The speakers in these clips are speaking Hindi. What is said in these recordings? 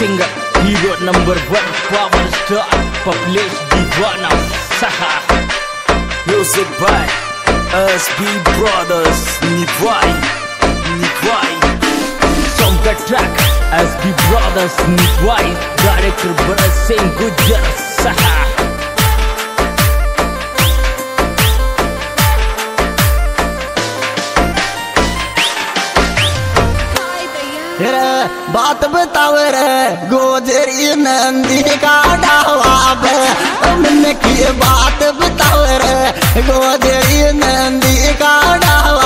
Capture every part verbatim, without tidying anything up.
singer, hero number one, power star, Pablesh Deewana. Saha. Music by S B Brothers, Nivai, Nivai. Song the track, S B Brothers, Nivai. Director Bharat Singh Gujjar. Saha. बात बताव रे गोजरी नंदी का ढावा हमने की बात बताव रे गोजरी नंदी का ढावा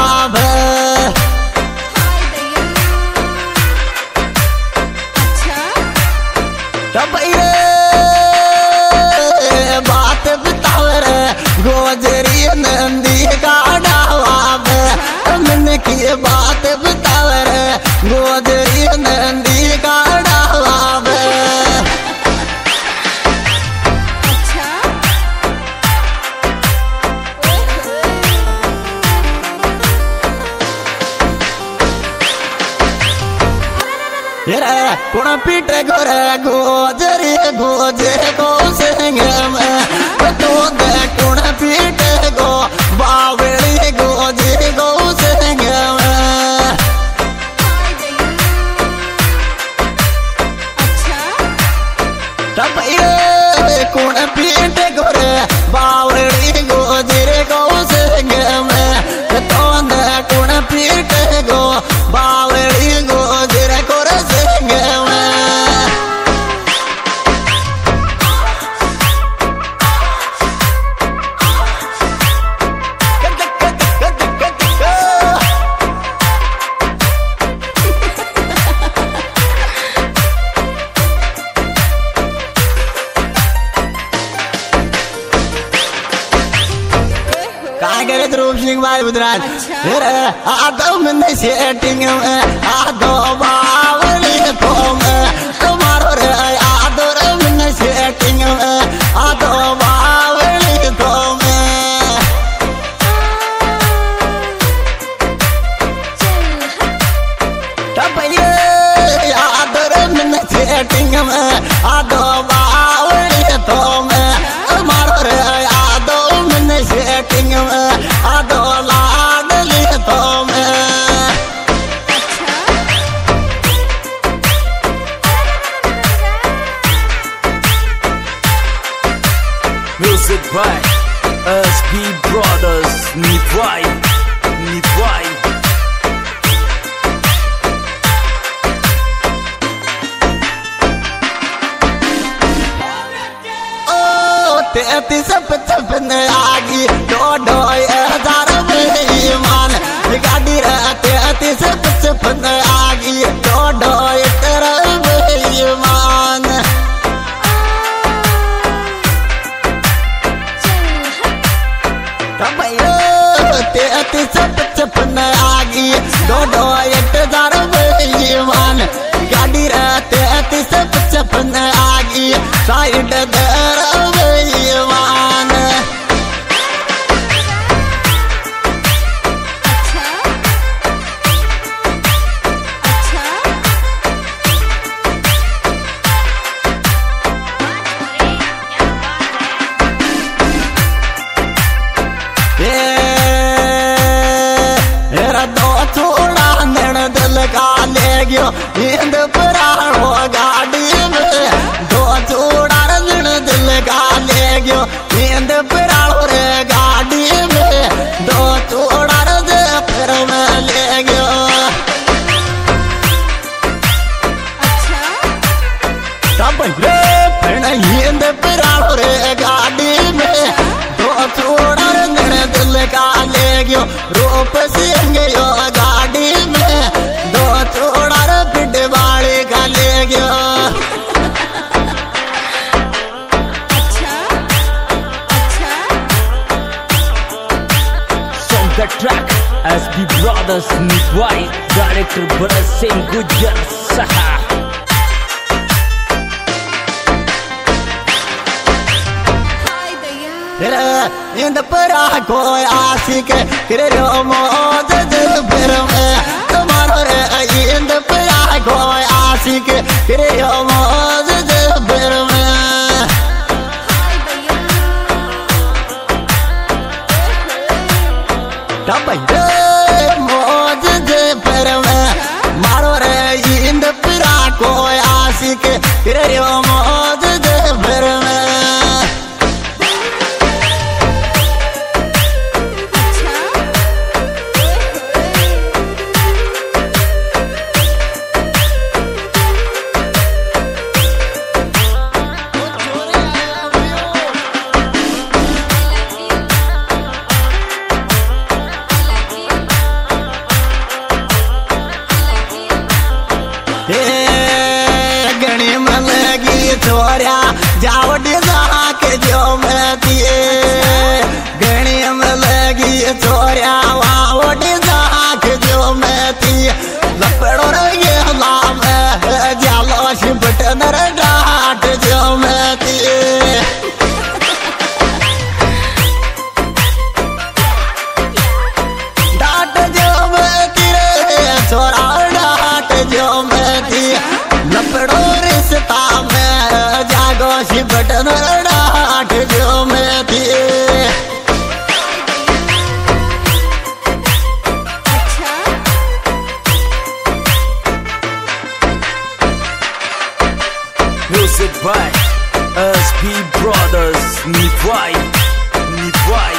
बात बताव रे गोजरी नंदी का ढावा हमने की बात बताव रे गोजरी नंदी का ढावा कुण पीट गोरे गोजरी गोजे गो सिंह में तो दे कुण पीट गो बावड़ी गोजे गो सिंह में तब ये कुण पीट गोरे बावड़ी गोजरे गो सिंह में तो दे कुण पीट गो बावड़ी गोजरे गो सिंह में रूप सिंह भाई बुधराज आदो में सेटिंग में आदो बावली तो में तुम्हारो रे आदो रे में सेटिंग में आदो बावली तो में तब ये आदो रे में सेटिंग में आदो बावली तो में तुम्हारो रे आदो में सेटिंग में आदो लाडली तो में Music by S B Brothers, Nivai, Nivai. तैतीस पचपन आगी दो दो हजार ईमान गाड़ी तैतीस पचपन आगी दो दो ईमान तैतीस पचपन आगी दो दो हजार ईमान गाड़ी तैतीस पचपन आगी साइड दर ईमान दो छोड़ा नण दिल का ले गयो इंद पुराणो गाड़ी में दो छोड़ा नण दिल का ले गयो इंद पुराणो रे गाड़ी में दो छोड़ा दे फिर में ले गयो तब रे फिर इंद पुराणो रे गाड़ी में दो छोड़ा नण दिल का ले गयो रूप सिंह यो गाड़ी में दो छोड़ा रे पिट वाले का ले गयो Song the track, S B Brothers, Nivai. Director Bharat Singh Gujjar. Saha. इंद परा को आशिक करो मौज फिर में तुम्हारो रे इंद परा को आशिक करो फिर मौज दे फिर में छोरिया जावट के जो मैं दिए गणी में लगी छोरिया वावट के जो मैं दिए लपड़ो रे लाम जालो शिपट नर डाट जो मैं दिए डाट जो मैं दिए छोरा डाट जो मैं दिए लपड़ो रिश्ता में जागोशी बटन डाट जो मैं दिए Music by S B Brothers Nivai Nivai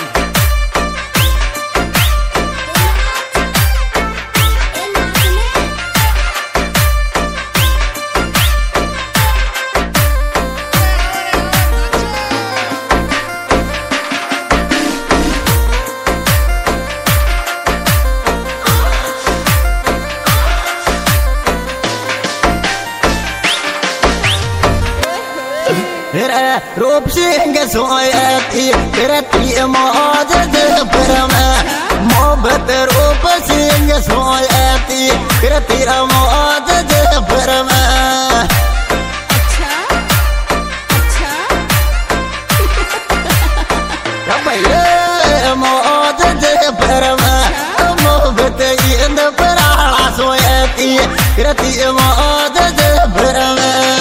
रूप सिंह सोयती फिरती मौज दे फिर में मोहब्बत रूप सिंह सोयती फिरती मौज दे फिर में मौज दे फिर में मोहब्बत इंद पराड़ा सोयती फिरती मौज दे फिर में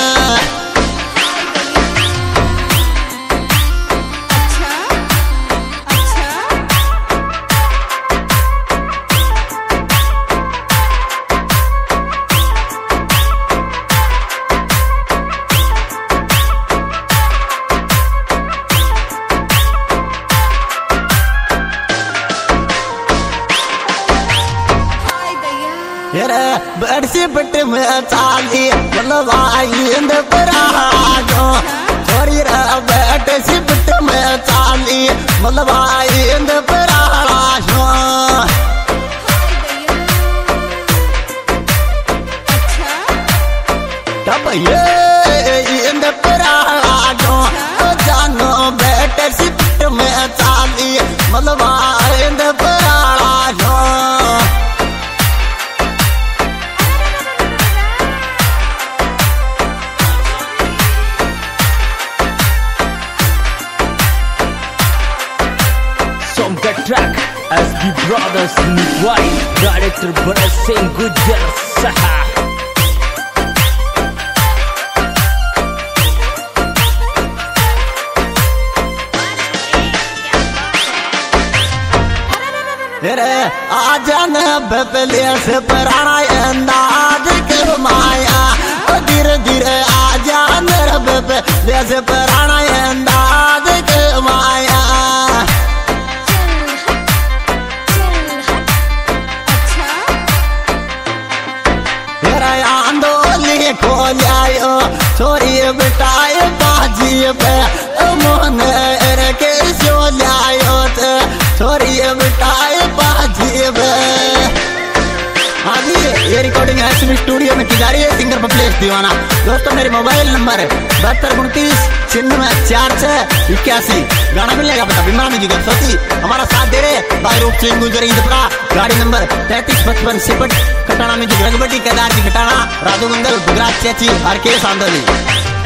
बड़सी पट में चाली बलवाई परागो छोरी बैठ सी पट में चाली बलवाई परागो तब ये परागो जानो बैठ सी पट में चाली बलवाई परागो track S B Brothers Nivai Director Bharat Singh Gujar Saha आजन बपले से पुराना अंदाज के माया धीरे धीरे आजान बपले से पुराना अंदाज के माया को लायो छोरी बिटाए बाजी पे मोहन के जो लायो छोरी बिटाए बाजी पे ये रिकॉर्डिंग एसबी स्टूडियो में की जा रही है सिंगर पपलेश दीवाना। दोस्तों मेरे मोबाइल नंबर बहत्तर उनतीस छिन्नवे चार छह इक्यासी गाना मिलेगा पता बिमरा में जिगर सोती हमारा साथ दे रहे भाई रूप सिंह गुजरी इंदपड़ा गाड़ी नंबर तैतीस पचपन सिपट कटाना में रघुबटी केदार जी कटाना राधु मंगल गुजरात चेची आर के सांदोली।